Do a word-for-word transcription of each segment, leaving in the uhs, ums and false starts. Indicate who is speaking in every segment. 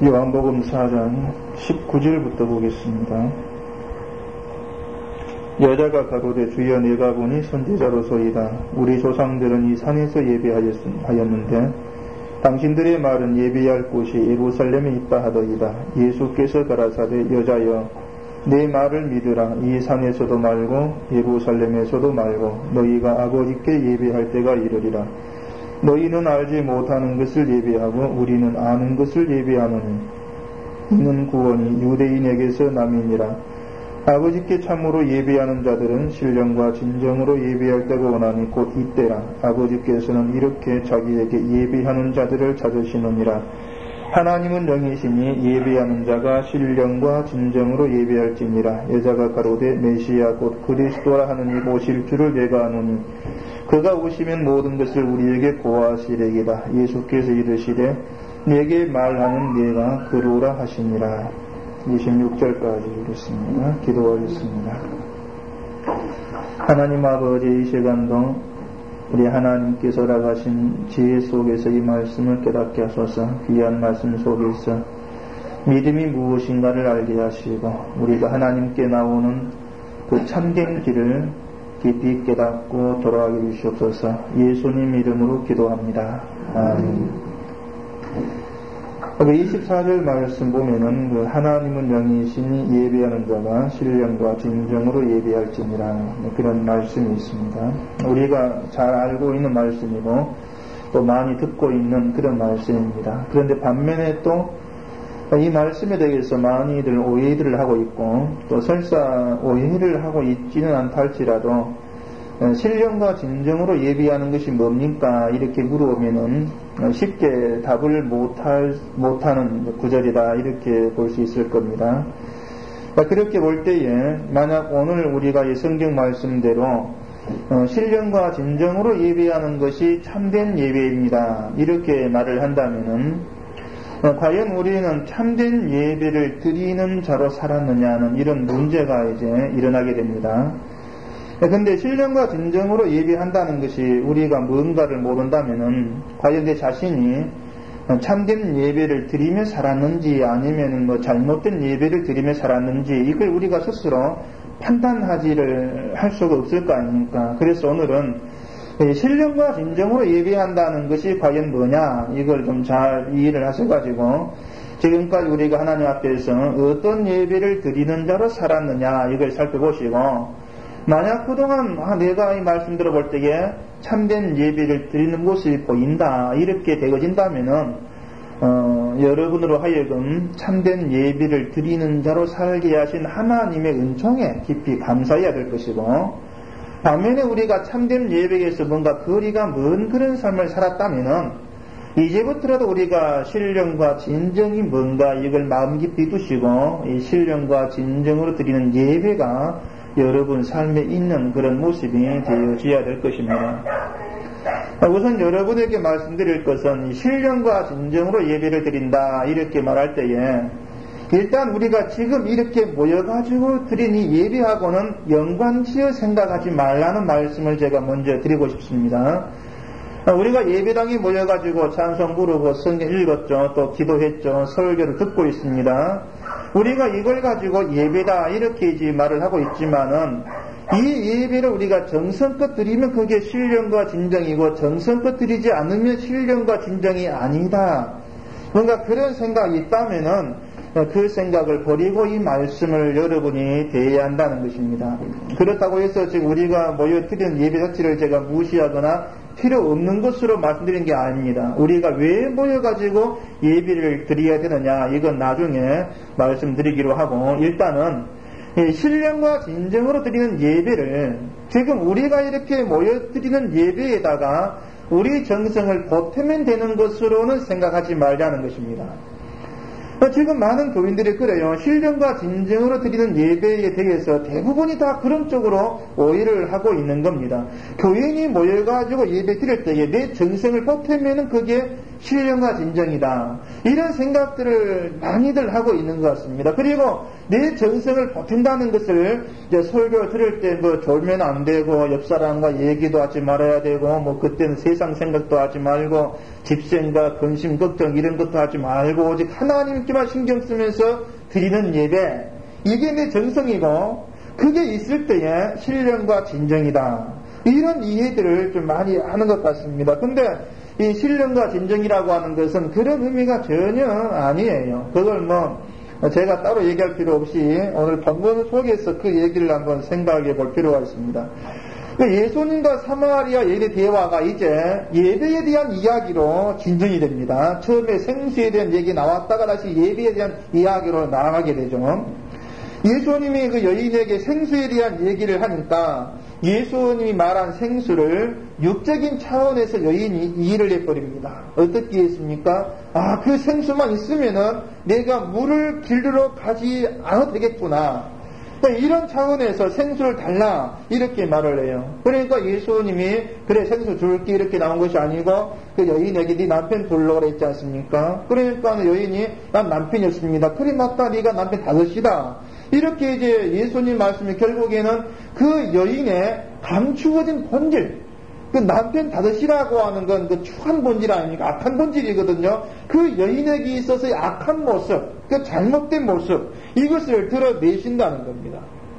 Speaker 1: 요한복음 사 장 십구 절부터 보겠습니다. 여자가 가로되 주여 내가 보니 선지자로소이다. 우리 조상들은 이 산에서 예배하였는데 당신들의 말은 예배할 곳이 예루살렘에 있다 하더이다. 예수께서 가라사대 여자여 내 말을 믿으라. 이 산에서도 말고 예루살렘에서도 말고 너희가 아버지께 예배할 때가 이르리라. 너희는 알지 못하는 것을 예배하고 우리는 아는 것을 예배하노니 이는 구원이 유대인에게서 남이니라. 아버지께 참으로 예배하는 자들은 신령과 진정으로 예배할 때가 오나니 곧 이때라. 아버지께서는 이렇게 자기에게 예배하는 자들을 찾으시느니라. 하나님은 영이시니 예배하는 자가 신령과 진정으로 예배할지니라. 여자가 가로되 메시아 곧 그리스도라 하는 이 오실 줄을 내가 아노니 그가 오시면 모든 것을 우리에게 고하시리이다. 예수께서 이르시되 내게 말하는 내가 그로라 하시니라. 이십육 절까지 읽겠습니다. 기도하겠습니다. 하나님 아버지, 이 시간도 우리 하나님께서 허락하신 지혜 속에서 이 말씀을 깨닫게 하소서. 귀한 말씀 속에서 믿음이 무엇인가를 알게 하시고 우리가 하나님께 나오는 그 참된 길을 깊이 깨닫고 돌아가게 주시옵소서. 예수님 이름으로 기도합니다. 아멘. 이십사 절 말씀 보면은 그 하나님은 영이시니 예배하는 자가 신령과 진정으로 예배할지니라 그런 말씀이 있습니다. 우리가 잘 알고 있는 말씀이고 또 많이 듣고 있는 그런 말씀입니다. 그런데 반면에 또 이 말씀에 대해서 많이들 오해들을 하고 있고 또 설사 오해를 하고 있지는 않다 할지라도 신령과 진정으로 예배하는 것이 뭡니까? 이렇게 물어보면은 쉽게 답을 못할, 못하는 구절이다. 이렇게 볼 수 있을 겁니다. 그렇게 볼 때에 만약 오늘 우리가 이 성경 말씀대로 신령과 진정으로 예배하는 것이 참된 예배입니다. 이렇게 말을 한다면은 과연 우리는 참된 예배를 드리는 자로 살았느냐는 이런 문제가 이제 일어나게 됩니다. 근데 신령과 진정으로 예배한다는 것이 우리가 뭔가를 모른다면은 과연 내 자신이 참된 예배를 드리며 살았는지 아니면은 뭐 잘못된 예배를 드리며 살았는지 이걸 우리가 스스로 판단하지를 할 수가 없을 거 아닙니까? 그래서 오늘은 신령과 진정으로 예배한다는 것이 과연 뭐냐 이걸 좀 잘 이해를 하셔가지고 지금까지 우리가 하나님 앞에서 어떤 예배를 드리는 자로 살았느냐 이걸 살펴보시고 만약 그동안 아, 내가 이 말씀 들어볼 때에 참된 예배를 드리는 모습이 보인다 이렇게 되어진다면은 어, 여러분으로 하여금 참된 예배를 드리는 자로 살게 하신 하나님의 은총에 깊이 감사해야 될 것이고 반면에 우리가 참된 예배에서 뭔가 거리가 먼 그런 삶을 살았다면은 이제부터라도 우리가 신령과 진정이 뭔가 이걸 마음 깊이 두시고 이 신령과 진정으로 드리는 예배가 여러분 삶에 있는 그런 모습이 되어져야 될 것입니다. 우선 여러분에게 말씀드릴 것은 신령과 진정으로 예배를 드린다 이렇게 말할 때에 일단 우리가 지금 이렇게 모여가지고 드린 이 예배하고는 연관지어 생각하지 말라는 말씀을 제가 먼저 드리고 싶습니다. 우리가 예배당에 모여가지고 찬송 부르고 성경 읽었죠. 또 기도했죠. 설교를 듣고 있습니다. 우리가 이걸 가지고 예배다 이렇게 이제 말을 하고 있지만은 이 예배를 우리가 정성껏 드리면 그게 신령과 진정이고 정성껏 드리지 않으면 신령과 진정이 아니다. 뭔가 그런 생각이 있다면은 그 생각을 버리고 이 말씀을 여러분이 대해야 한다는 것입니다. 그렇다고 해서 지금 우리가 모여 드리는 예배 자체를 제가 무시하거나 필요 없는 것으로 말씀드린 게 아닙니다. 우리가 왜 모여가지고 예배를 드려야 되느냐 이건 나중에 말씀드리기로 하고 일단은 신령과 진정으로 드리는 예배를 지금 우리가 이렇게 모여 드리는 예배에다가 우리 정성을 보태면 되는 것으로는 생각하지 말자는 것입니다. 지금 많은 교인들이 그래요. 신령과 진정으로 드리는 예배에 대해서 대부분이 다 그런 쪽으로 오해를 하고 있는 겁니다. 교인이 모여가지고 예배 드릴 때에 내 정성을 보태면은 그게 신령과 진정이다. 이런 생각들을 많이들 하고 있는 것 같습니다. 그리고 내 정성을 보탠다는 것을 이제 설교 들을 때 뭐 졸면 안 되고 옆 사람과 얘기도 하지 말아야 되고 뭐 그때는 세상 생각도 하지 말고 집생과 근심 걱정 이런 것도 하지 말고 오직 하나님께만 신경 쓰면서 드리는 예배, 이게 내 정성이고 그게 있을 때에 신령과 진정이다. 이런 이해들을 좀 많이 하는 것 같습니다. 근데 이 신령과 진정이라고 하는 것은 그런 의미가 전혀 아니에요. 그걸 뭐 제가 따로 얘기할 필요 없이 오늘 본문 속에서 그 얘기를 한번 생각해 볼 필요가 있습니다. 예수님과 사마리아 여인의 대화가 이제 예배에 대한 이야기로 진전이 됩니다. 처음에 생수에 대한 얘기 나왔다가 다시 예배에 대한 이야기로 나아가게 되죠. 예수님이 그 여인에게 생수에 대한 얘기를 하니까 예수님이 말한 생수를 육적인 차원에서 여인이 이해를 해버립니다. 어떻게 했습니까? 아, 그 생수만 있으면은 내가 물을 길르러 가지 않아도 되겠구나. 이런 차원에서 생수를 달라 이렇게 말을 해요. 그러니까 예수님이 그래 생수 줄게 이렇게 나온 것이 아니고 그 여인에게 네 남편 불러오라 했지 않습니까? 그러니까 여인이 난 남편이 없습니다. 그래 맞다, 네가 남편 다섯이다. 이렇게 이제 예수님 말씀이 결국에는 그 여인의 감추어진 본질, 그 남편 다섯이라고 하는 건 그 추한 본질 아닙니까? 악한 본질이거든요. 그 여인에게 있어서의 악한 모습, 그 잘못된 모습, 이것을 드러내신다는 겁니다.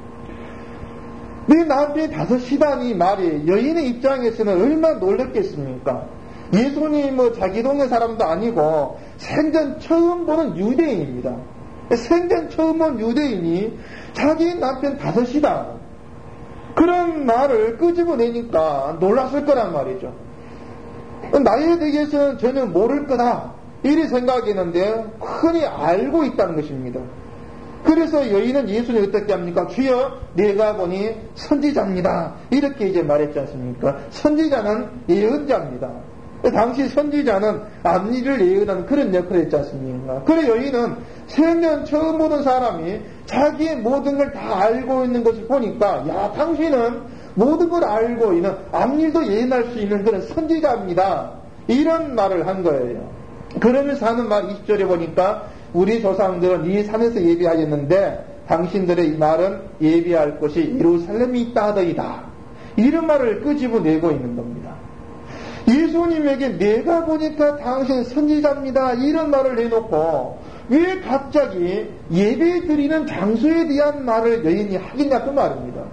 Speaker 1: 네 남편이 다섯이다니 말이 여인의 입장에서는 얼마나 놀랐겠습니까? 예수님이 뭐 자기 동네 사람도 아니고 생전 처음 보는 유대인입니다. 생전 처음 본 유대인이 자기 남편 다섯이다. 그런 말을 끄집어내니까 놀랐을 거란 말이죠. 나에 대해서는 전혀 모를 거다. 이리 생각했는데 흔히 알고 있다는 것입니다. 그래서 여인은 예수님 어떻게 합니까? 주여, 내가 보니 선지자입니다. 이렇게 이제 말했지 않습니까? 선지자는 예언자입니다. 당시 선지자는 앞일을 예언하는 그런 역할을 했지 않습니까? 그래 여인은 생전 처음 보는 사람이 자기의 모든 걸 다 알고 있는 것을 보니까 야, 당신은 모든 걸 알고 있는 앞일도 예언할 수 있는 그런 선지자입니다. 이런 말을 한 거예요. 그러면서 하는 말 이십 절에 보니까 우리 조상들은 이 산에서 예배하였는데 당신들의 이 말은 예배할 곳이 예루살렘이 있다 하더이다. 이런 말을 끄집어내고 있는 겁니다. 예수님에게 내가 보니까 당신 선지자입니다. 이런 말을 내놓고 왜 갑자기 예배 드리는 장소에 대한 말을 여인이 하겠냐 그 말입니다.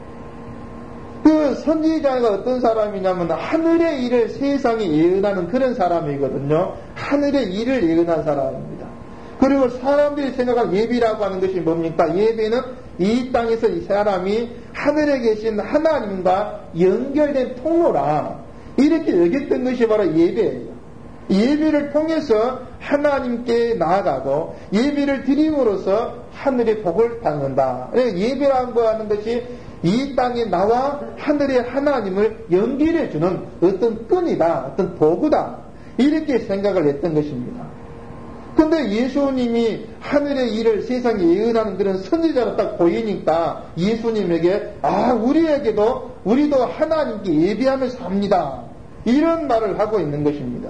Speaker 1: 그 선지자가 어떤 사람이냐면 하늘의 일을 세상에 예언하는 그런 사람이거든요. 하늘의 일을 예언한 사람입니다. 그리고 사람들이 생각한 예배라고 하는 것이 뭡니까? 예배는 이 땅에서 이 사람이 하늘에 계신 하나님과 연결된 통로라. 이렇게 여겼던 것이 바로 예배예요. 예배를 통해서 하나님께 나아가고 예배를 드림으로써 하늘의 복을 받는다. 예배라고 하는 것이 이 땅에 나와 하늘의 하나님을 연결해주는 어떤 끈이다, 어떤 도구다. 이렇게 생각을 했던 것입니다. 근데 예수님이 하늘의 일을 세상에 예언하는 그런 선지자로 딱 보이니까 예수님에게 아, 우리에게도 우리도 하나님께 예배하면서 삽니다. 이런 말을 하고 있는 것입니다.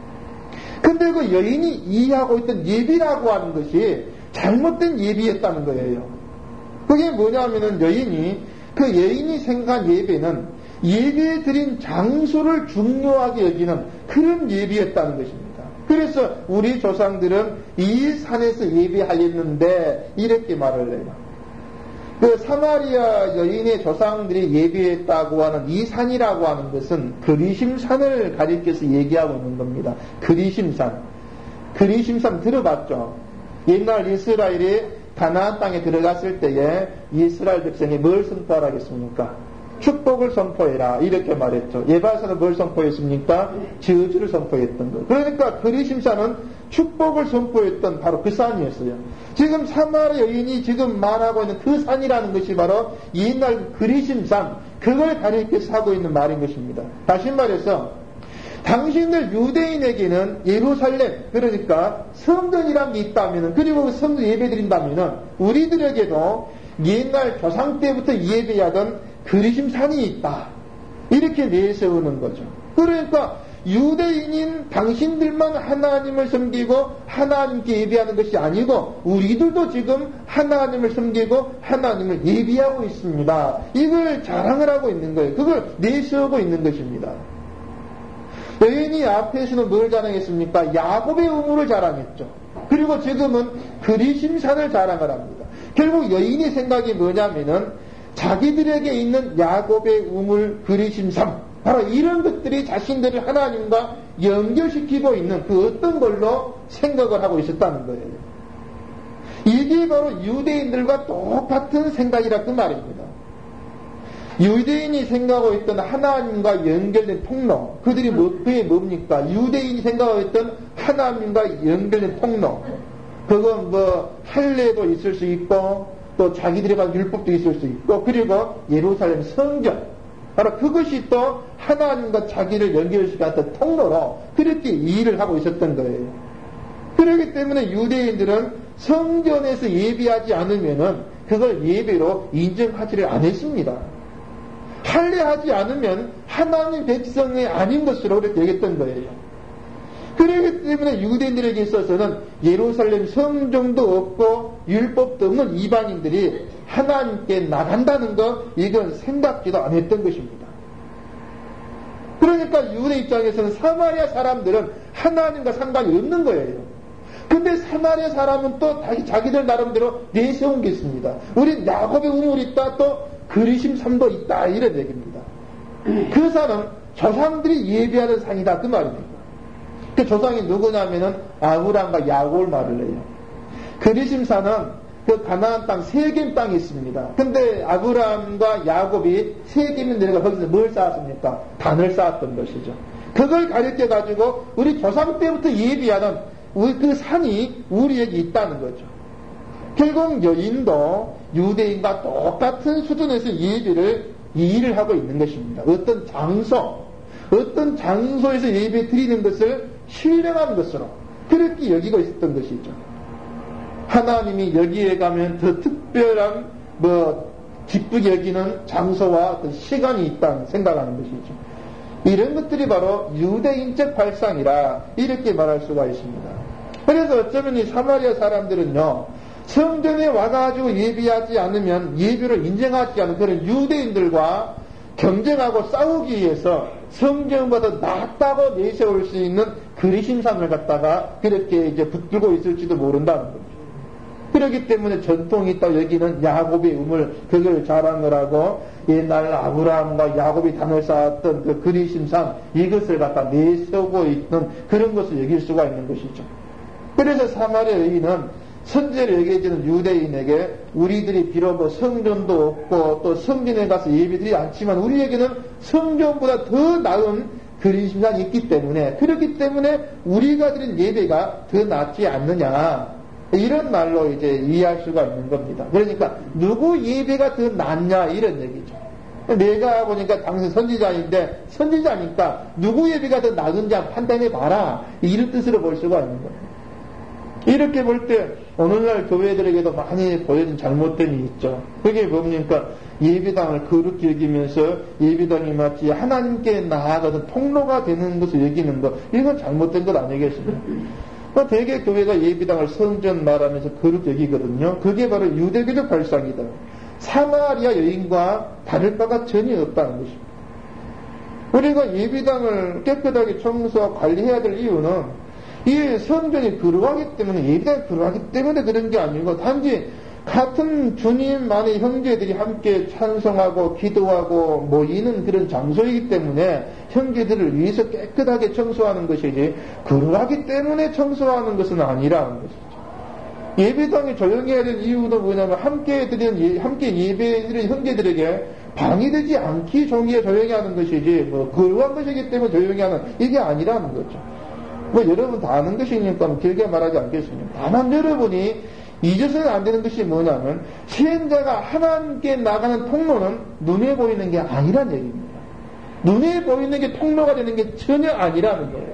Speaker 1: 근데 그 여인이 이해하고 있던 예배라고 하는 것이 잘못된 예배였다는 거예요. 그게 뭐냐면은 여인이 그 여인이 생각한 예배는 예배 드린 장소를 중요하게 여기는 그런 예배였다는 것입니다. 그래서 우리 조상들은 이 산에서 예배하였는데 이렇게 말을 해요. 그 사마리아 여인의 조상들이 예배했다고 하는 이 산이라고 하는 것은 그리심산을 가리켜서 얘기하고 있는 겁니다. 그리심산. 그리심산 들어봤죠? 옛날 이스라엘이 가나안 땅에 들어갔을 때에 이스라엘 백성이 뭘 선포하라겠습니까? 축복을 선포해라 이렇게 말했죠. 예발산은 뭘 선포했습니까? 저주를 선포했던 거. 그러니까 그리심산은 축복을 선포했던 바로 그 산이었어요. 지금 사마리아 여인이 지금 말하고 있는 그 산이라는 것이 바로 옛날 그리심산, 그걸 가리켜서 하고 있는 말인 것입니다. 다시 말해서 당신들 유대인에게는 예루살렘, 그러니까 성전이란 게 있다면, 그리고 그 성전 예배 드린다면 우리들에게도 옛날 조상 때부터 예배하던 그리심산이 있다. 이렇게 내세우는 거죠. 그러니까
Speaker 2: 유대인인 당신들만 하나님을 섬기고 하나님께 예배하는 것이 아니고 우리들도 지금 하나님을 섬기고 하나님을 예배하고 있습니다. 이걸 자랑을 하고 있는 거예요. 그걸 내세우고 있는 것입니다. 여인이 앞에서는 뭘 자랑했습니까? 야곱의 우물을 자랑했죠. 그리고 지금은 그리심산을 자랑을 합니다. 결국 여인의 생각이 뭐냐면은 자기들에게 있는 야곱의 우물, 그리심산, 바로 이런 것들이 자신들을 하나님과 연결시키고 있는 그 어떤 걸로 생각을 하고 있었다는 거예요. 이게 바로 유대인들과 똑같은 생각이라 그 말입니다. 유대인이 생각하고 있던 하나님과 연결된 통로, 그들이 뭐, 그게 뭡니까? 유대인이 생각하고 있던 하나님과 연결된 통로, 그건 뭐 할례도 있을 수 있고 또 자기들이 가진 율법도 있을 수 있고 그리고 예루살렘 성전, 바로 그것이 또 하나님과 자기를 연결시켰던 통로로 그렇게 일을 하고 있었던 거예요. 그렇기 때문에 유대인들은 성전에서 예배하지 않으면은 그걸 예배로 인정하지를 않았습니다. 할례하지 않으면 하나님 백성이 아닌 것으로 그렇게 얘기했던 거예요. 그렇기 때문에 유대인들에게 있어서는 예루살렘 성전도 없고 율법도 없는 이방인들이 하나님께 나간다는 것, 이건 생각지도 안 했던 것입니다. 그러니까 유대 입장에서는 사마리아 사람들은 하나님과 상관이 없는 거예요. 근데 사마리아 사람은 또 자기들 나름대로 내세운 게 있습니다. 우리 야곱의 우물이 있다, 또 그리심산도 있다, 이런 얘기입니다. 그 산은 조상들이 예배하는 산이다, 그 말입니다. 그 조상이 누구냐면은 아브람과 야곱을 말을 해요. 그리심산은 그 가나안 땅 세겜 땅이 있습니다. 근데 아브람과 야곱이 세겜에 내려가 거기서 뭘 쌓았습니까? 단을 쌓았던 것이죠. 그걸 가르쳐 가지고 우리 조상 때부터 예비하는 우리 그 산이 우리에게 있다는 거죠. 결국 여인도 유대인과 똑같은 수준에서 예배를 일을 하고 있는 것입니다. 어떤 장소, 어떤 장소에서 예배 드리는 것을 신령한 것으로 그렇게 여기고 있었던 것이죠. 하나님이 여기에 가면 더 특별한 뭐 기쁘게 여기는 장소와 그 시간이 있다는 생각하는 것이죠. 이런 것들이 바로 유대인적 발상이라 이렇게 말할 수가 있습니다. 그래서 어쩌면 이 사마리아 사람들은요, 성전에 와가지고 예배하지 않으면 예배를 인정하지 않은 그런 유대인들과 경쟁하고 싸우기 위해서 성경보다 낫다고 내세울 수 있는 그리심산을 갖다가 그렇게 이제 붙들고 있을지도 모른다는 거죠. 그렇기 때문에 전통이 있다 여기는 야곱의 우물, 그걸 자랑을 하고 옛날 아브라함과 야곱이 단을 쌓았던 그 그리심산, 이것을 갖다 내세우고 있는 그런 것을 여길 수가 있는 것이죠. 그래서 사마리아 여인은 선제를 여겨지는 유대인에게 우리들이 비록 뭐 성전도 없고 또 성전에 가서 예배드리지 않지만 우리에게는 성전보다 더 나은 그리심산이 있기 때문에, 그렇기 때문에 우리가 드린 예배가 더 낫지 않느냐, 이런 말로 이제 이해할 수가 있는 겁니다. 그러니까 누구 예배가 더 낫냐 이런 얘기죠. 내가 보니까 당신 선지자인데 선지자니까 누구 예배가 더 나은지 판단해 봐라, 이런 뜻으로 볼 수가 있는 겁니다. 이렇게 볼 때 오늘날 교회들에게도 많이 보여진 잘못됨이 있죠. 그게 뭡니까? 예배당을 거룩히 여기면서 예배당이 마치 하나님께 나아가서 통로가 되는 것을 여기는 것, 이건 잘못된 것 아니겠습니까? 대개 교회가 예배당을 성전 말하면서 거룩히 여기거든요. 그게 바로 유대교적 발상이다. 사마리아 여인과 다를 바가 전혀 없다는 것입니다. 우리가 예배당을 깨끗하게 청소하고 관리해야 될 이유는 이 성전이 거룩하기 때문에, 예배당이 거룩하기 때문에 그런 게 아니고 단지 같은 주님만의 형제들이 함께 찬송하고 기도하고 모이는 그런 장소이기 때문에 형제들을 위해서 깨끗하게 청소하는 것이지 거룩하기 때문에 청소하는 것은 아니라는 것이죠. 예배당이 조용히 해야 될 이유는 뭐냐면 함께 드리는, 함께 예배 드리는 형제들에게 방해되지 않기 조용히 조용히 하는 것이지 뭐 거룩한 것이기 때문에 조용히 하는, 이게 아니라는 거죠. 뭐 여러분 다 아는 것이니까 길게 말하지 않겠습니다. 다만 여러분이 잊어서는 안 되는 것이 뭐냐면 시행자가 하나님께 나가는 통로는 눈에 보이는 게 아니란 얘기입니다. 눈에 보이는 게 통로가 되는 게 전혀 아니라는 거예요.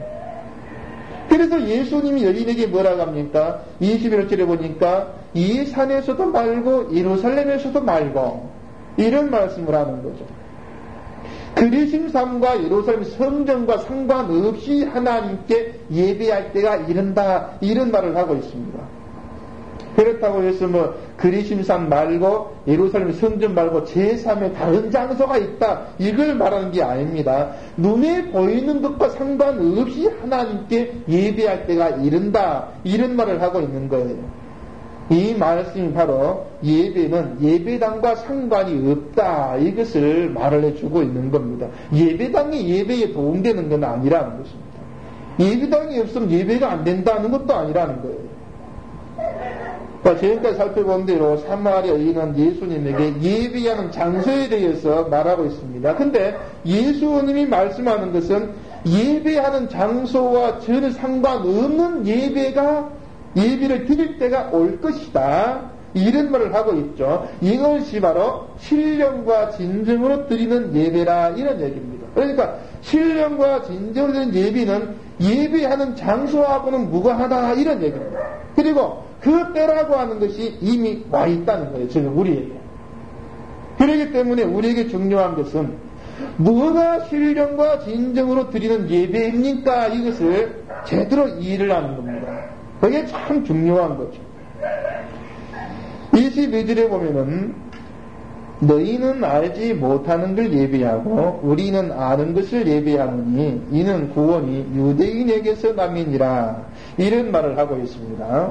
Speaker 2: 그래서 예수님이 여인에게 뭐라고 합니까? 이십일 절에 보니까 이 산에서도 말고 예루살렘에서도 말고 이런 말씀을 하는 거죠. 그리심 삶과 예루살렘 성전과 상관없이 하나님께 예배할 때가 이른다, 이런 말을 하고 있습니다. 그렇다고 해서 뭐 그리심 삶 말고 예루살렘 성전 말고 제삼의 다른 장소가 있다, 이걸 말하는 게 아닙니다. 눈에 보이는 것과 상관없이 하나님께 예배할 때가 이른다, 이런 말을 하고 있는 거예요. 이 말씀이 바로 예배는 예배당과 상관이 없다, 이것을 말을 해주고 있는 겁니다. 예배당이 예배에 도움되는 건 아니라는 것입니다. 예배당이 없으면 예배가 안 된다는 것도 아니라는 거예요. 지금까지 살펴본 대로 사마리아인은 예수님에게 예배하는 장소에 대해서 말하고 있습니다. 근데 예수님이 말씀하는 것은 예배하는 장소와 전혀 상관없는 예배가 예배를 드릴 때가 올 것이다, 이런 말을 하고 있죠. 이것이 바로 신령과 진정으로 드리는 예배라, 이런 얘기입니다. 그러니까 신령과 진정으로 드리는 예배는 예배하는 장소하고는 무관하다, 이런 얘기입니다. 그리고 그 때라고 하는 것이 이미 와 있다는 거예요, 지금 우리에게. 그렇기 때문에 우리에게 중요한 것은 뭐가 신령과 진정으로 드리는 예배입니까? 이것을 제대로 이해를 하는 겁니다. 그게 참 중요한 거죠. 이십이 절에 보면은 너희는 알지 못하는 걸 예배하고 우리는 아는 것을 예배하느니 이는 구원이 유대인에게서 남이니라, 이런 말을 하고 있습니다.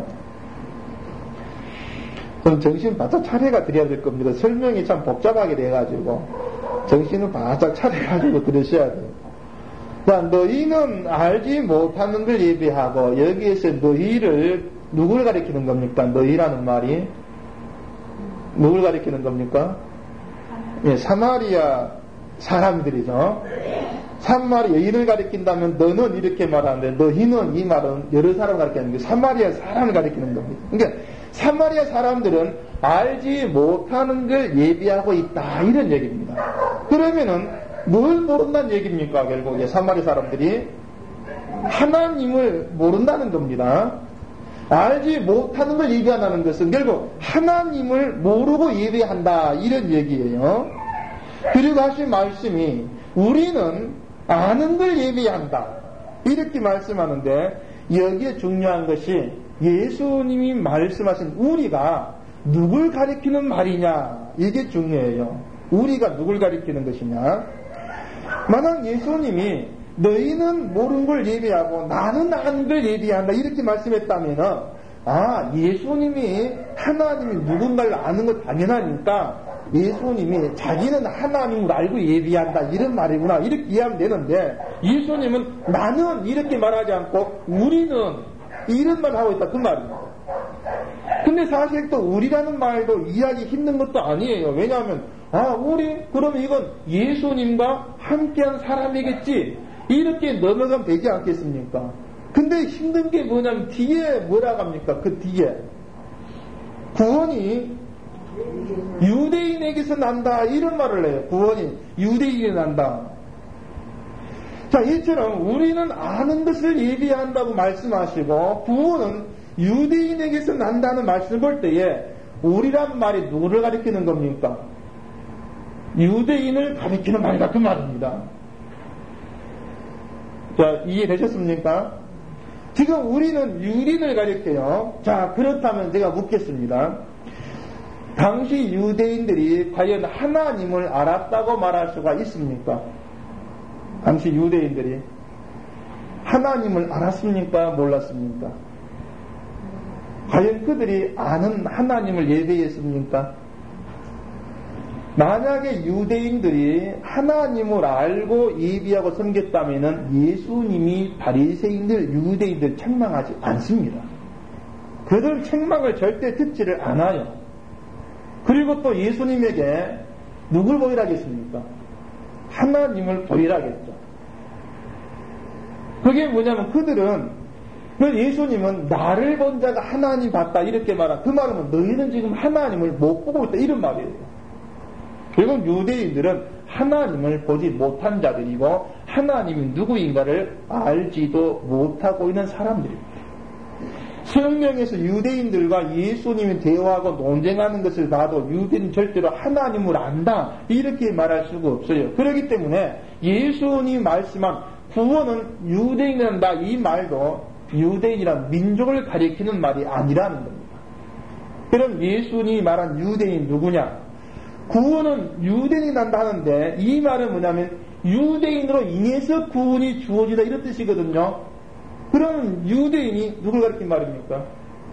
Speaker 2: 그럼 정신 바짝 차려가 드려야 될 겁니다. 설명이 참 복잡하게 돼가지고 정신을 바짝 차려가지고 들으셔야 돼요. 자, 너희는 알지 못하는 걸 예배하고, 여기에서 너희를 누굴 가리키는 겁니까? 너희라는 말이 누굴 가리키는 겁니까? 예, 사마리아 사람들이죠. 사마리아 여인을 가리킨다면 너는 이렇게 말하는데, 너희는, 이 말은 여러 사람을 가리키는 게 사마리아 사람을 가리키는 겁니다. 그러니까 사마리아 사람들은 알지 못하는 걸 예배하고 있다, 이런 얘기입니다. 그러면은 뭘 모른다는 얘기입니까? 결국 사마리아 사람들이 하나님을 모른다는 겁니다. 알지 못하는 걸 예배한다는 것은 결국 하나님을 모르고 예배한다, 이런 얘기예요. 그리고 하신 말씀이 우리는 아는 걸 예배한다, 이렇게 말씀하는데, 여기에 중요한 것이 예수님이 말씀하신 우리가 누굴 가리키는 말이냐, 이게 중요해요. 우리가 누굴 가리키는 것이냐. 만약 예수님이 너희는 모르는 걸 예배하고 나는 아는 걸 예배한다, 이렇게 말씀했다면, 아, 예수님이 하나님이 누군가를 아는 건 당연하니까 예수님이 자기는 하나님을 알고 예배한다, 이런 말이구나, 이렇게 이해하면 되는데, 예수님은 나는 이렇게 말하지 않고 우리는 이런 말을 하고 있다, 그 말입니다. 근데 사실 또 우리라는 말도 이해하기 힘든 것도 아니에요. 왜냐하면 아, 우리? 그러면 이건 예수님과 함께한 사람이겠지, 이렇게 넘어가면 되지 않겠습니까? 근데 힘든 게 뭐냐면 뒤에 뭐라고 합니까? 그 뒤에 구원이 유대인에게서 난다, 이런 말을 해요. 구원이 유대인에게 난다. 자, 이처럼 우리는 아는 것을 예비한다고 말씀하시고 구원은 유대인에게서 난다는 말씀을 볼 때에 우리란 말이 누구를 가리키는 겁니까? 유대인을 가리키는 말이다, 그 말입니다. 자, 이해되셨습니까? 지금 우리는 유대인을 가리켜요. 자, 그렇다면 제가 묻겠습니다. 당시 유대인들이 과연 하나님을 알았다고 말할 수가 있습니까? 당시 유대인들이 하나님을 알았습니까? 몰랐습니까? 과연 그들이 아는 하나님을 예배했습니까? 만약에 유대인들이 하나님을 알고 예비하고 섬겼다면 예수님이 바리새인들, 유대인들 책망하지 않습니다. 그들 책망을 절대 듣지를 않아요. 그리고 또 예수님에게 누굴 보이라겠습니까? 하나님을 보이라겠죠. 그게 뭐냐면 그들은, 예수님은 나를 본 자가 하나님 봤다 이렇게 말한, 그 말은 너희는 지금 하나님을 못 보고 있다 이런 말이에요. 결국 유대인들은 하나님을 보지 못한 자들이고 하나님이 누구인가를 알지도 못하고 있는 사람들입니다. 성경에서 유대인들과 예수님이 대화하고 논쟁하는 것을 봐도 유대인 절대로 하나님을 안다 이렇게 말할 수가 없어요. 그렇기 때문에 예수님이 말씀한 구원은 유대인을 한다 이 말도 유대인이란 민족을 가리키는 말이 아니라는 겁니다. 그럼 예수님이 말한 유대인 누구냐? 구원은 유대인이 난다 하는데 이 말은 뭐냐면 유대인으로 인해서 구원이 주어지다 이런 뜻이거든요. 그럼 유대인이 누굴 가리킨 말입니까?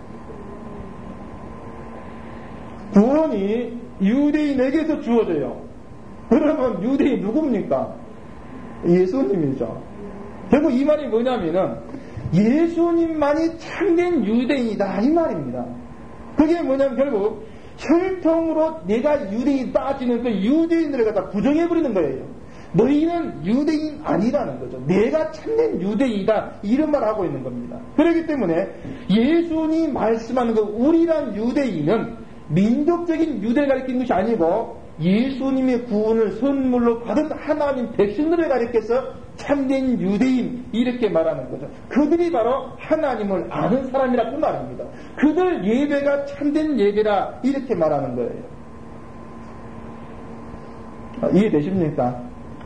Speaker 2: 구원이 유대인에게서 주어져요. 그러면 유대인 누굽니까? 예수님이죠. 결국 이 말이 뭐냐면은 예수님만이 참된 유대인이다 이 말입니다. 그게 뭐냐면 결국 혈통으로 내가 유대인 따지는 그 유대인들을 갖다 부정해버리는 거예요. 너희는 유대인 아니라는 거죠. 내가 참된 유대인이다 이런 말 하고 있는 겁니다. 그렇기 때문에 예수님이 말씀하는 그 우리란 유대인은 민족적인 유대를 가리키는 것이 아니고 예수님의 구원을 선물로 받은 하나님 백성들을 가리켜서 참된 유대인 이렇게 말하는 거죠. 그들이 바로 하나님을 아는 사람이라고 말합니다. 그들 예배가 참된 예배라 이렇게 말하는 거예요. 이해되십니까?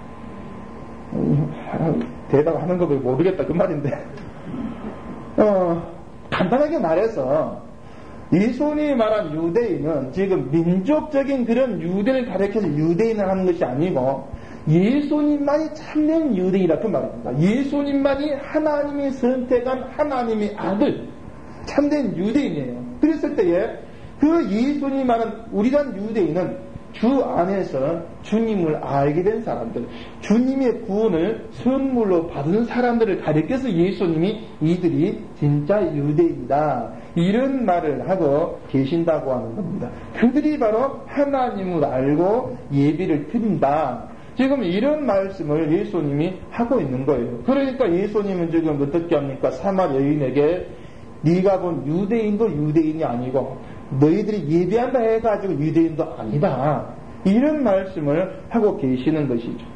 Speaker 2: 대답하는 거 모르겠다 그 말인데 어, 간단하게 말해서 예수님이 말한 유대인은 지금 민족적인 그런 유대를 가리켜서 유대인을 하는 것이 아니고 예수님만이 참된 유대인이라 그 말입니다. 예수님만이 하나님이 선택한 하나님의 아들 참된 유대인이에요. 그랬을 때에 그 예수님이 말한 우리란 유대인은 주 안에서 주님을 알게 된 사람들, 주님의 구원을 선물로 받은 사람들을 가리켜서 예수님이 이들이 진짜 유대인이다 이런 말을 하고 계신다고 하는 겁니다. 그들이 바로 하나님을 알고 예배를 드린다. 지금 이런 말씀을 예수님이 하고 있는 거예요. 그러니까 예수님은 지금 어떻게 합니까? 사마리아 여인에게 네가 본 유대인도 유대인이 아니고 너희들이 예배한다 해가지고 유대인도 아니다. 이런 말씀을 하고 계시는 것이죠.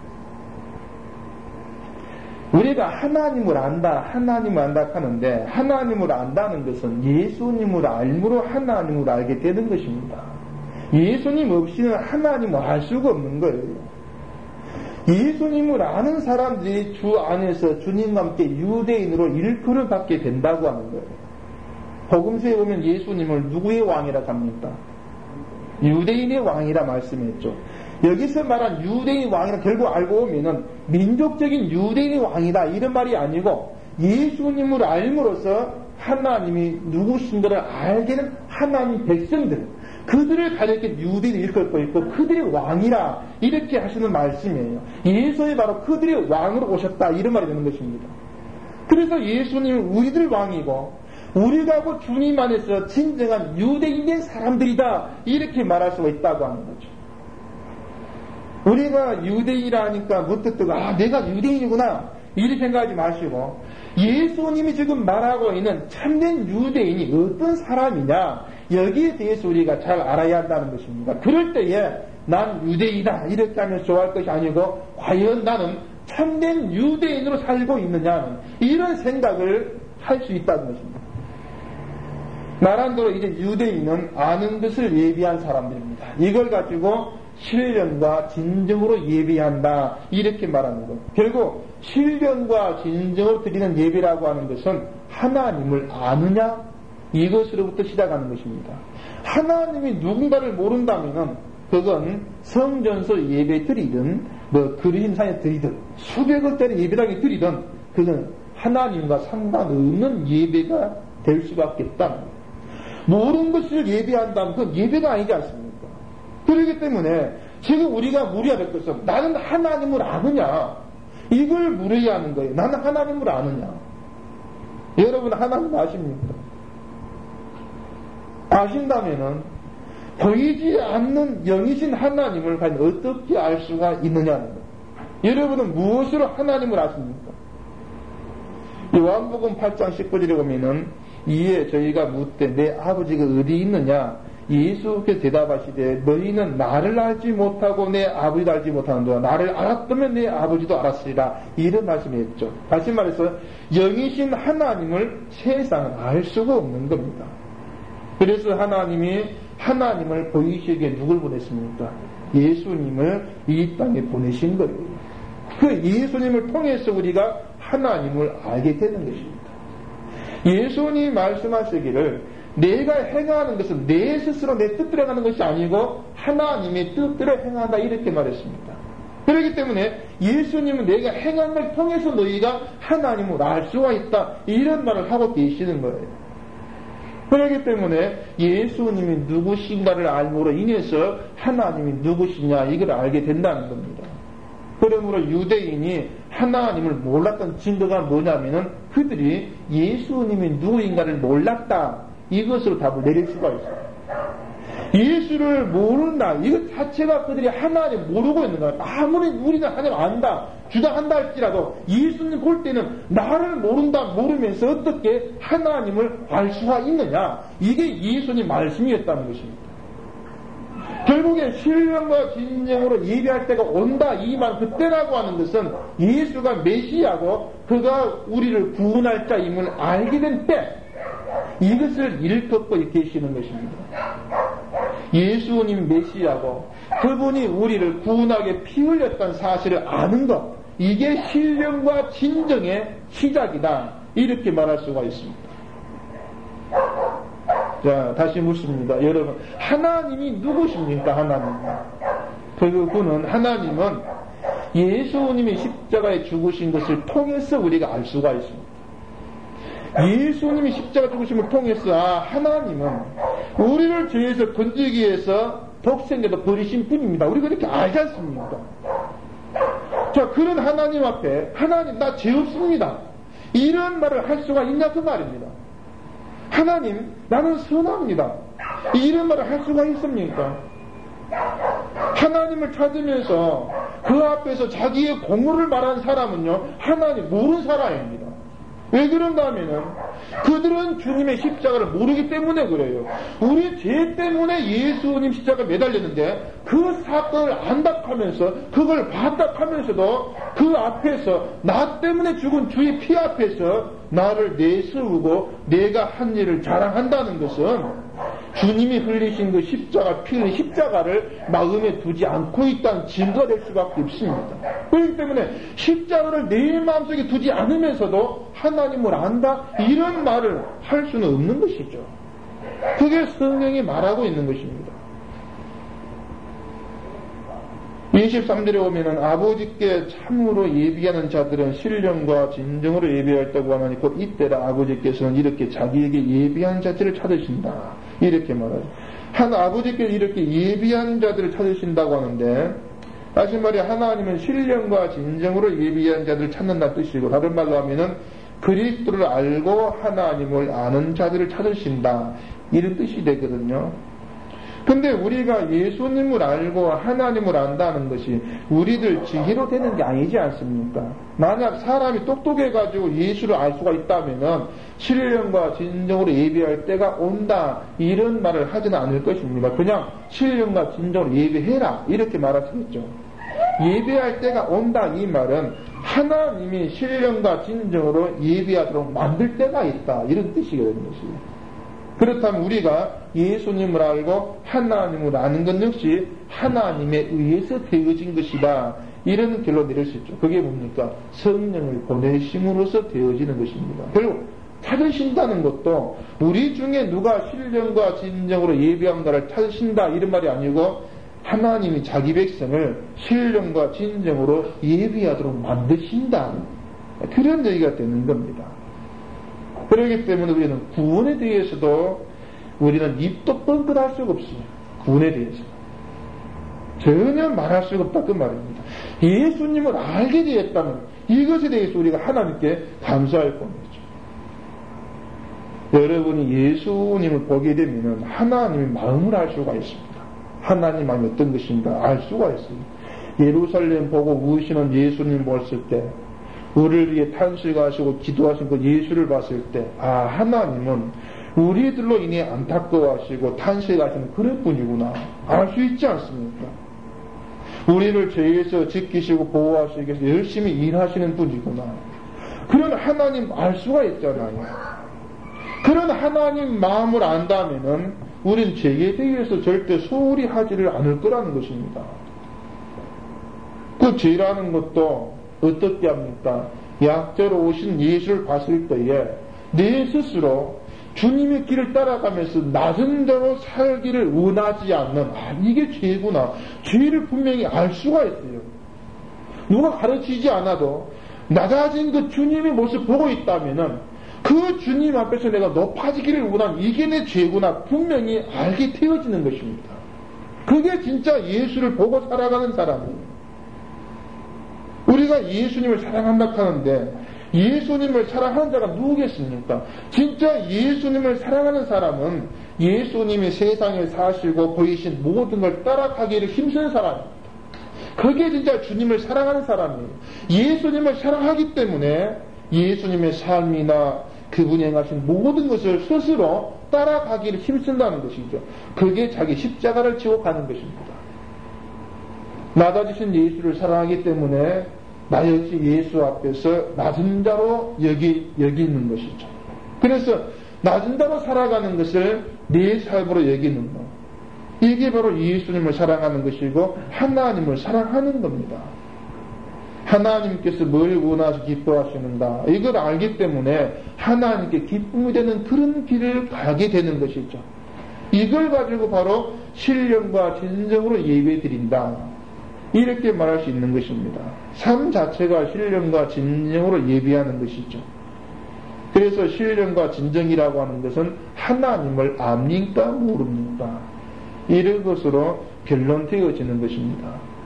Speaker 2: 우리가 하나님을 안다, 하나님을 안다 하는데 하나님을 안다는 것은 예수님을 알므로 하나님을 알게 되는 것입니다. 예수님 없이는 하나님을 알 수가 없는 거예요. 예수님을 아는 사람들이 주 안에서 주님과 함께 유대인으로 일컬을 받게 된다고 하는 거예요. 복음서에 보면 예수님을 누구의 왕이라 합니까? 유대인의 왕이라 말씀했죠. 여기서 말한 유대인 왕이라 결국 알고 보면은 민족적인 유대인의 왕이다 이런 말이 아니고 예수님을 알므로써 하나님이 누구신가를 알게 된 하나님 백성들 그들을 가리켜 유대인을 일컬고 있고 그들의 왕이라 이렇게 하시는 말씀이에요. 예수님이 바로 그들의 왕으로 오셨다 이런 말이 되는 것입니다. 그래서 예수님은 우리들 왕이고 우리가 주님 안에서 진정한 유대인된 사람들이다 이렇게 말할 수가 있다고 하는 거죠. 우리가 유대인이라 하니까 문득 아 내가 유대인이구나 이렇게 생각하지 마시고 예수님이 지금 말하고 있는 참된 유대인이 어떤 사람이냐 여기에 대해서 우리가 잘 알아야 한다는 것입니다. 그럴 때에 난 유대인이다 이렇게 하면 좋아할 것이 아니고 과연 나는 참된 유대인으로 살고 있느냐는 이런 생각을 할 수 있다는 것입니다. 말한 대로 이제 유대인은 아는 것을 예비한 사람들입니다. 이걸 가지고 신령과 진정으로 예배한다 이렇게 말하는 것. 결국 신령과 진정으로 드리는 예배라고 하는 것은 하나님을 아느냐 이것으로부터 시작하는 것입니다. 하나님이 누군가를 모른다면은 그건 성전서 예배 드리든 뭐 그림상에 드리든 수백억 대의 예배당에 드리든 그건 하나님과 상관없는 예배가 될 수밖에 없다. 모르는 것을 예배한다면 그건 예배가 아니지 않습니까? 그렇기 때문에 지금 우리가 물어야 될 것은 나는 하나님을 아느냐 이걸 물어야 하는 거예요. 나는 하나님을 아느냐. 여러분 하나님 아십니까? 아신다면은 보이지 않는 영이신 하나님을 과연 어떻게 알 수가 있느냐는 거예요. 여러분은 무엇으로 하나님을 아십니까? 요한복음 팔 장 십구 절에 보면은 이에 저희가 묻되 내 아버지가 어디 있느냐 예수께서 대답하시되 너희는 나를 알지 못하고 내 아버지도 알지 못하는도다. 나를 알았다면 내 아버지도 알았으리라. 이런 말씀을 했죠. 다시 말해서 영이신 하나님을 세상은 알 수가 없는 겁니다. 그래서 하나님이 하나님을 보이시기에 누굴 보냈습니까? 예수님을 이 땅에 보내신 거예요. 그 예수님을 통해서 우리가 하나님을 알게 되는 것입니다. 예수님이 말씀하시기를 내가 행하는 것은 내 스스로 내 뜻대로 행하는 것이 아니고 하나님의 뜻대로 행한다 이렇게 말했습니다. 그렇기 때문에 예수님은 내가 행한 걸 통해서 너희가 하나님을 알 수가 있다 이런 말을 하고 계시는 거예요. 그렇기 때문에 예수님이 누구신가를 알므로 인해서 하나님이 누구시냐 이걸 알게 된다는 겁니다. 그러므로 유대인이 하나님을 몰랐던 증거가 뭐냐면은 그들이 예수님이 누구인가를 몰랐다 이것으로 답을 내릴 수가 있어요. 예수를 모른다 이것 자체가 그들이 하나님 모르고 있는 거야. 아무리 우리는 하나님 안다 주장한다 할지라도 예수님 볼 때는 나를 모른다 모르면서 어떻게 하나님을 알 수가 있느냐 이게 예수님 말씀이었다는 것입니다. 결국에 신령과 진정으로 예배할 때가 온다 이 말 그때라고 하는 것은 예수가 메시아고 그가 우리를 구원할 자임을 알게 된 때 이것을 일컫고 계시는 것입니다. 예수님 메시아고 그분이 우리를 구원하게 피 흘렸다는 사실을 아는 것 이게 신령과 진정의 시작이다 이렇게 말할 수가 있습니다. 자 다시 묻습니다. 여러분 하나님이 누구십니까? 하나님 그분은 하나님은 예수님이 십자가에 죽으신 것을 통해서 우리가 알 수가 있습니다. 예수님이 십자가 죽으심을 통해서 아, 하나님은 우리를 죄에서 건지기 위해서 독생자도 버리신 분입니다. 우리가 이렇게 알지 않습니까? 자, 그런 하나님 앞에 하나님 나 죄 없습니다. 이런 말을 할 수가 있냐 그 말입니다. 하나님 나는 선합니다. 이런 말을 할 수가 있습니까? 하나님을 찾으면서 그 앞에서 자기의 공로를 말하는 사람은요 하나님 모르는 사람입니다. 왜 그런가 하면은 그들은 주님의 십자가를 모르기 때문에 그래요. 우리 죄 때문에 예수님 십자가에 매달렸는데 그 사건을 안다 하면서 그걸 봤다 하면서도 그 앞에서 나 때문에 죽은 주의 피 앞에서 나를 내세우고 내가 한 일을 자랑한다는 것은 주님이 흘리신 그 십자가 피 흘린 십자가를 마음에 두지 않고 있다는 증거가 될 수밖에 없습니다. 그렇기 때문에 십자가를 내 마음속에 두지 않으면서도 하나님을 안다 이런 말을 할 수는 없는 것이죠. 그게 성경이 말하고 있는 것입니다. 이십삼 절에 오면은 아버지께 참으로 예비하는 자들은 신령과 진정으로 예비하였다고 하나니 곧 이때라 아버지께서는 이렇게 자기에게 예비한 자들을 찾으신다 이렇게 말하죠. 한 아버지께 이렇게 예비한 자들을 찾으신다고 하는데 다시 말해 하나님은 신령과 진정으로 예비한 자들을 찾는다는 뜻이고 다른 말로 하면은 그리스도를 알고 하나님을 아는 자들을 찾으신다 이런 뜻이 되거든요. 근데 우리가 예수님을 알고 하나님을 안다는 것이 우리들 지혜로 되는 게 아니지 않습니까? 만약 사람이 똑똑해가지고 예수를 알 수가 있다면은 신령과 진정으로 예배할 때가 온다 이런 말을 하지는 않을 것입니다. 그냥 신령과 진정으로 예배해라 이렇게 말하시겠죠. 예배할 때가 온다 이 말은 하나님이 신령과 진정으로 예배하도록 만들 때가 있다 이런 뜻이 되는 것이에요. 그렇다면 우리가 예수님을 알고 하나님을 아는 것 역시 하나님에 의해서 되어진 것이다. 이런 결론 내릴 수 있죠. 그게 뭡니까? 성령을 보내심으로써 되어지는 것입니다. 결국 찾으신다는 것도 우리 중에 누가 신령과 진정으로 예배한가를 찾으신다 이런 말이 아니고 하나님이 자기 백성을 신령과 진정으로 예배하도록 만드신다. 그런 얘기가 되는 겁니다. 그렇기 때문에 우리는 구원에 대해서도 우리는 입도 뻥끗할 수가 없습니다. 구원에 대해서 전혀 말할 수가 없다 그 말입니다. 예수님을 알게 되었다면 이것에 대해서 우리가 하나님께 감사할 겁니다. 여러분이 예수님을 보게 되면 하나님의 마음을 알 수가 있습니다. 하나님 마음이 어떤 것인가 알 수가 있습니다. 예루살렘 보고 우시는 예수님 봤을 때 우리를 위해 탄식하시고 기도하신 그 예수를 봤을 때 아 하나님은 우리들로 인해 안타까워하시고 탄식하시는 그런 분이구나 알 수 있지 않습니까? 우리를 죄에서 지키시고 보호하시기 위해서 열심히 일하시는 분이구나. 그런 하나님 알 수가 있잖아요. 그런 하나님 마음을 안다면은 우린 죄에 대해서 절대 소홀히 하지를 않을 거라는 것입니다. 그 죄라는 것도 어떻게 합니까? 약자로 오신 예수를 봤을 때에 내 스스로 주님의 길을 따라가면서 낮은 자로 살기를 원하지 않는, 아, 이게 죄구나. 죄를 분명히 알 수가 있어요. 누가 가르치지 않아도 낮아진 그 주님의 모습 보고 있다면은 그 주님 앞에서 내가 높아지기를 원한 이게 내 죄구나 분명히 알게 되어지는 것입니다. 그게 진짜 예수를 보고 살아가는 사람이에요. 우리가 예수님을 사랑한다 하는데 예수님을 사랑하는 자가 누구겠습니까? 진짜 예수님을 사랑하는 사람은 예수님이 세상에 사시고 보이신 모든 걸 따라가기를 힘쓰는 사람입니다. 그게 진짜 주님을 사랑하는 사람이에요. 예수님을 사랑하기 때문에 예수님의 삶이나 그분이 행하신 모든 것을 스스로 따라가기를 힘쓴다는 것이죠. 그게 자기 십자가를 지고 가는 것입니다. 낮아지신 예수를 사랑하기 때문에 나 역시 예수 앞에서 낮은 자로 여기, 여기 있는 것이죠. 그래서 낮은 자로 살아가는 것을 내 삶으로 여기는 것. 이게 바로 예수님을 사랑하는 것이고 하나님을 사랑하는 겁니다. 하나님께서 뭘 원하시 기뻐하시는가 이걸 알기 때문에 하나님께 기쁨이 되는 그런 길을 가게 되는 것이죠. 이걸 가지고 바로 신령과 진정으로 예배 드린다. 이렇게 말할 수 있는 것입니다. 삶 자체가 신령과 진정으로 예비하는 것이죠. 그래서 신령과 진정이라고 하는 것은 하나님을 압니까 모릅니까? 이런 것으로 결론 되어지는 것입니다.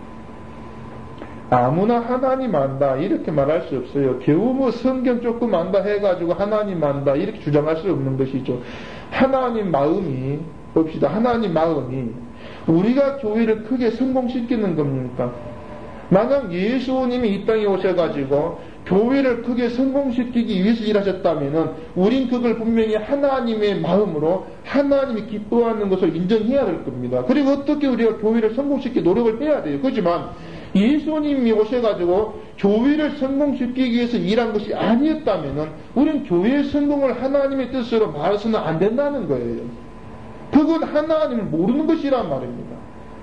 Speaker 2: 아무나 하나님 안다 이렇게 말할 수 없어요. 겨우 뭐 성경 조금 안다 해가지고 하나님 안다 이렇게 주장할 수 없는 것이죠. 하나님 마음이 봅시다. 하나님 마음이 우리가 교회를 크게 성공시키는 겁니까? 만약 예수님이 이 땅에 오셔가지고 교회를 크게 성공시키기 위해서 일하셨다면은 우린 그걸 분명히 하나님의 마음으로 하나님이 기뻐하는 것을 인정해야 될 겁니다. 그리고 어떻게 우리가 교회를 성공시키기 노력을 해야 돼요. 그렇지만 예수님이 오셔가지고 교회를 성공시키기 위해서 일한 것이 아니었다면은 우린 교회의 성공을 하나님의 뜻으로 말해서는 안 된다는 거예요. 그건 하나님을 모르는 것이란 말입니다.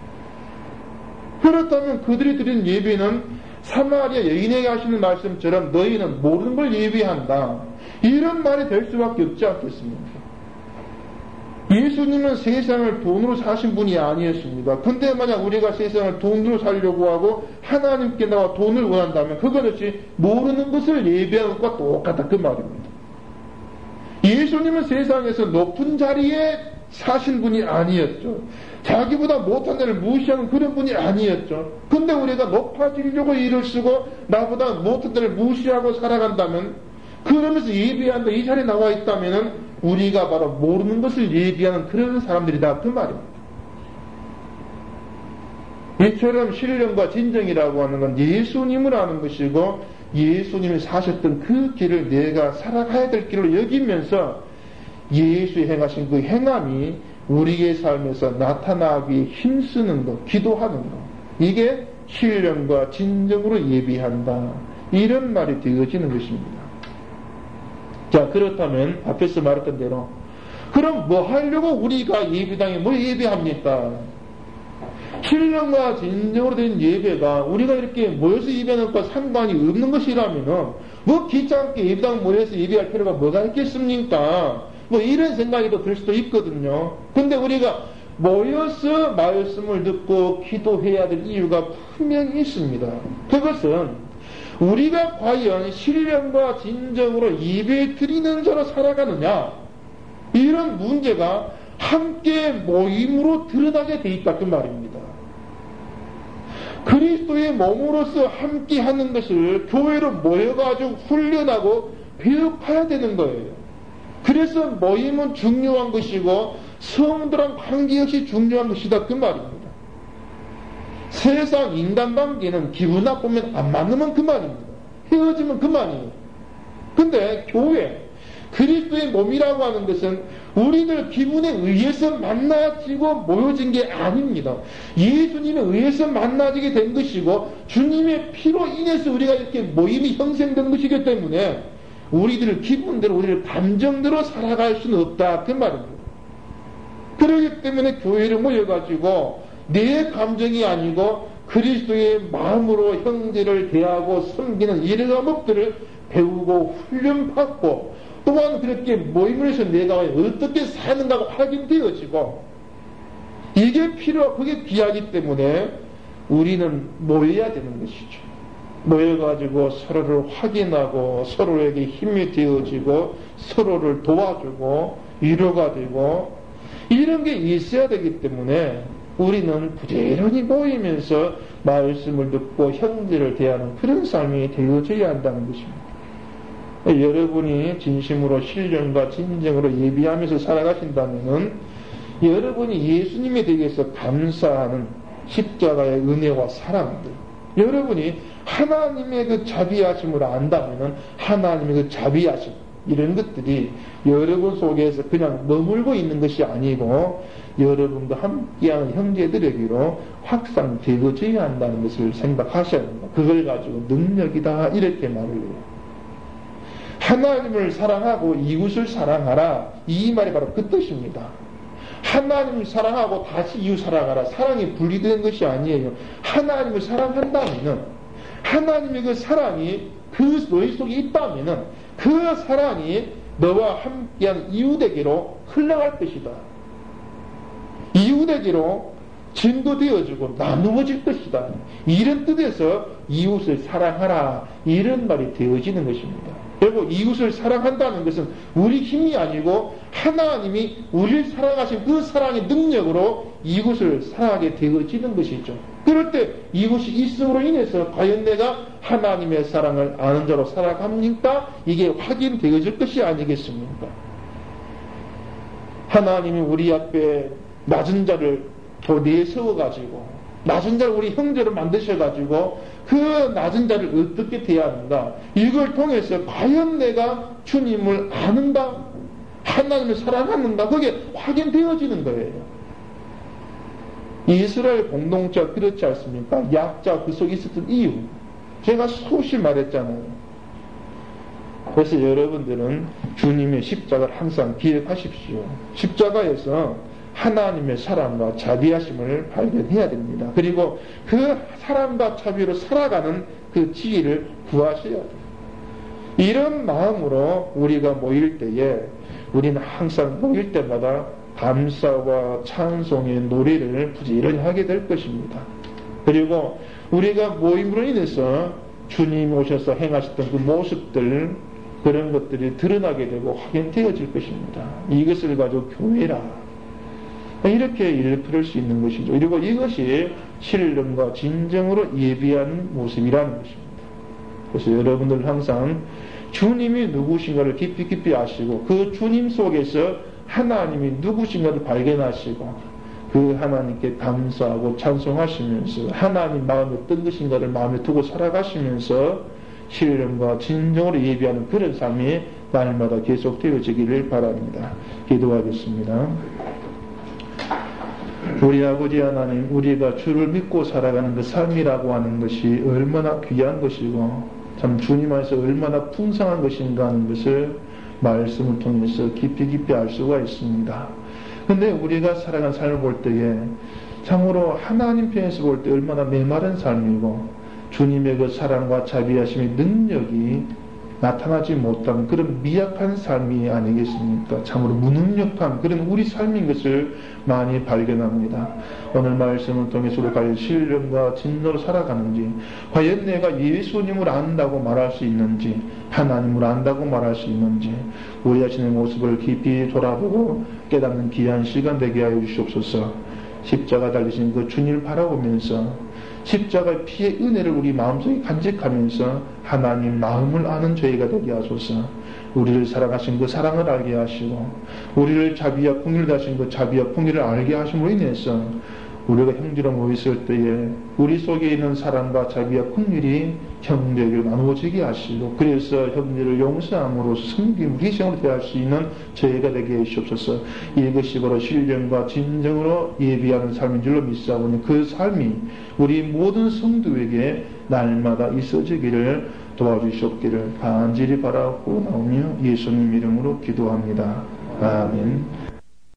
Speaker 2: 그렇다면 그들이 드린 예배는 사마리아 여인에게 하시는 말씀처럼 너희는 모르는 걸 예배한다. 이런 말이 될 수밖에 없지 않겠습니까? 예수님은 세상을 돈으로 사신 분이 아니었습니다. 근데 만약 우리가 세상을 돈으로 살려고 하고 하나님께 나와 돈을 원한다면 그것이 모르는 것을 예배하는 것과 똑같다 그 말입니다. 예수님은 세상에서 높은 자리에 사신 분이 아니었죠. 자기보다 못한 자를 무시하는 그런 분이 아니었죠. 근데 우리가 높아지려고 일을 쓰고 나보다 못한 자를 무시하고 살아간다면 그러면서 예비한다 이 자리에 나와 있다면 우리가 바로 모르는 것을 예비하는 그런 사람들이다 그 말입니다. 이처럼 신령과 진정이라고 하는 건 예수님을 아는 것이고 예수님이 사셨던 그 길을 내가 살아가야 될 길로 여기면서 예수의 행하신 그 행함이 우리의 삶에서 나타나기 힘쓰는 것, 기도하는 것. 이게 신령과 진정으로 예비한다. 이런 말이 되어지는 것입니다. 자, 그렇다면 앞에서 말했던 대로 그럼 뭐 하려고 우리가 예배당에 뭐 예배합니까? 신령과 진정으로 된 예배가 우리가 이렇게 모여서 예배하는 것과 상관이 없는 것이라면은 뭐 귀찮게 예배당 모여서 예배할 필요가 뭐가 있겠습니까? 뭐 이런 생각이 또 들 수도 있거든요. 근데 우리가 모여서 말씀을 듣고 기도해야 될 이유가 분명히 있습니다. 그것은 우리가 과연 신령과 진정으로 예배 드리는 자로 살아가느냐 이런 문제가 함께 모임으로 드러나게 돼 있다 그 말입니다. 그리스도의 몸으로서 함께 하는 것을 교회로 모여가지고 훈련하고 배워봐야 되는 거예요. 그래서 모임은 중요한 것이고 성도랑 관계 역시 중요한 것이다 그 말입니다. 세상 인간관계는 기분 나쁘면 안 맞으면 그만입니다. 헤어지면 그만이에요. 근데 교회 그리스도의 몸이라고 하는 것은 우리들 기분에 의해서 만나지고 모여진 게 아닙니다. 예수님에 의해서 만나지게 된 것이고 주님의 피로 인해서 우리가 이렇게 모임이 형성된 것이기 때문에 우리들 기분대로 우리를 감정대로 살아갈 수는 없다 그 말입니다. 그렇기 때문에 교회를 모여가지고 내 감정이 아니고 그리스도의 마음으로 형제를 대하고 섬기는 이런 과목들을 배우고 훈련받고 또한 그렇게 모임을 해서 내가 어떻게 사는가가 확인되어지고 이게 필요하고 그게 귀하기 때문에 우리는 모여야 되는 것이죠. 모여가지고 서로를 확인하고 서로에게 힘이 되어지고 서로를 도와주고 위로가 되고 이런 게 있어야 되기 때문에 우리는 부지런히 모이면서 말씀을 듣고 형제를 대하는 그런 삶이 되어져야 한다는 것입니다. 여러분이 진심으로 신령과 진정으로 예비하면서 살아가신다면 여러분이 예수님에 대해서 감사하는 십자가의 은혜와 사랑들, 여러분이 하나님의 그 자비하심을 안다면 하나님의 그 자비하심 이런 것들이 여러분 속에서 그냥 머물고 있는 것이 아니고 여러분도 함께하는 형제들에게로 확산되어져야 한다는 것을 생각하셔야 합니다. 그걸 가지고 능력이다 이렇게 말을 해요. 하나님을 사랑하고 이웃을 사랑하라 이 말이 바로 그 뜻입니다. 하나님을 사랑하고 다시 이웃 사랑하라 사랑이 분리되는 것이 아니에요. 하나님을 사랑한다면은 하나님의 그 사랑이 그 너희 속에 있다면은 그 사랑이 너와 함께한 이웃에게로 흘러갈 것이다. 이웃에게로 증거되어지고 나누어질 것이다. 이런 뜻에서 이웃을 사랑하라 이런 말이 되어지는 것입니다. 그리고 이웃을 사랑한다는 것은 우리 힘이 아니고 하나님이 우리를 사랑하신 그 사랑의 능력으로 이웃을 사랑하게 되어지는 것이죠. 그럴 때 이웃이 있음으로 인해서 과연 내가 하나님의 사랑을 아는 자로 살아갑니까? 이게 확인되어질 것이 아니겠습니까? 하나님이 우리 앞에 낮은 자를 내세워가지고 낮은 자를 우리 형제를 만드셔가지고 그 낮은 자를 어떻게 대하는가 이걸 통해서 과연 내가 주님을 아는가 하나님을 사랑하는가 그게 확인되어지는 거예요. 이스라엘 공동체가 그렇지 않습니까? 약자 그 속에 있었던 이유 제가 수없이 말했잖아요. 그래서 여러분들은 주님의 십자가를 항상 기억하십시오. 십자가에서 하나님의 사랑과 자비하심을 발견해야 됩니다. 그리고 그 사랑과 자비로 살아가는 그 지혜를 구하셔야 돼요. 이런 마음으로 우리가 모일 때에 우리는 항상 모일 때마다 감사와 찬송의 노래를 부지런히 하게 될 것입니다. 그리고 우리가 모임으로 인해서 주님 오셔서 행하셨던 그 모습들 그런 것들이 드러나게 되고 확인되어질 것입니다. 이것을 가지고 교회라 이렇게 일컬을 수 있는 것이죠. 그리고 이것이 신령과 진정으로 예비한 모습이라는 것입니다. 그래서 여러분들 항상 주님이 누구신가를 깊이 깊이 아시고 그 주님 속에서 하나님이 누구신가를 발견하시고 그 하나님께 감사하고 찬송하시면서 하나님 마음이 어떤 것인가를 마음에 두고 살아가시면서 신령과 진정으로 예비하는 그런 삶이 날마다 계속되어지기를 바랍니다. 기도하겠습니다. 우리 아버지 하나님, 우리가 주를 믿고 살아가는 그 삶이라고 하는 것이 얼마나 귀한 것이고 참 주님 안에서 얼마나 풍성한 것인가 하는 것을 말씀을 통해서 깊이 깊이 알 수가 있습니다. 근데 우리가 살아가는 삶을 볼 때에 참으로 하나님 편에서 볼 때 얼마나 메마른 삶이고 주님의 그 사랑과 자비하심의 능력이 나타나지 못한 그런 미약한 삶이 아니겠습니까? 참으로 무능력한 그런 우리 삶인 것을 많이 발견합니다. 오늘 말씀을 통해서 우리가 과연 신령과 진노로 살아가는지, 과연 내가 예수님을 안다고 말할 수 있는지, 하나님을 안다고 말할 수 있는지, 우리 자신의 모습을 깊이 돌아보고 깨닫는 귀한 시간 되게 하여 주시옵소서. 십자가 달리신 그 주님을 바라보면서 십자가의 피의 은혜를 우리 마음속에 간직하면서 하나님 마음을 아는 저희가 되게 하소서. 우리를 사랑하신 그 사랑을 알게 하시고 우리를 자비와 공의를 다하신 그 자비와 공의를 알게 하심으로 인해서
Speaker 1: 우리가 형제로 모였을 때에 우리 속에 있는 사랑과 자비와 긍휼이 형제에게 나누어지게 하시고, 그래서 형제를 용서함으로써 섬김, 희생으로 대할 수 있는 저희가 되게 해주옵소서. 이것이 바로 신령과 진정으로 예비하는 삶인 줄로 믿사오니 그 삶이 우리 모든 성도에게 날마다 있어지기를 도와주시옵기를 간절히 바라고 나오며 예수님 이름으로 기도합니다. 아멘.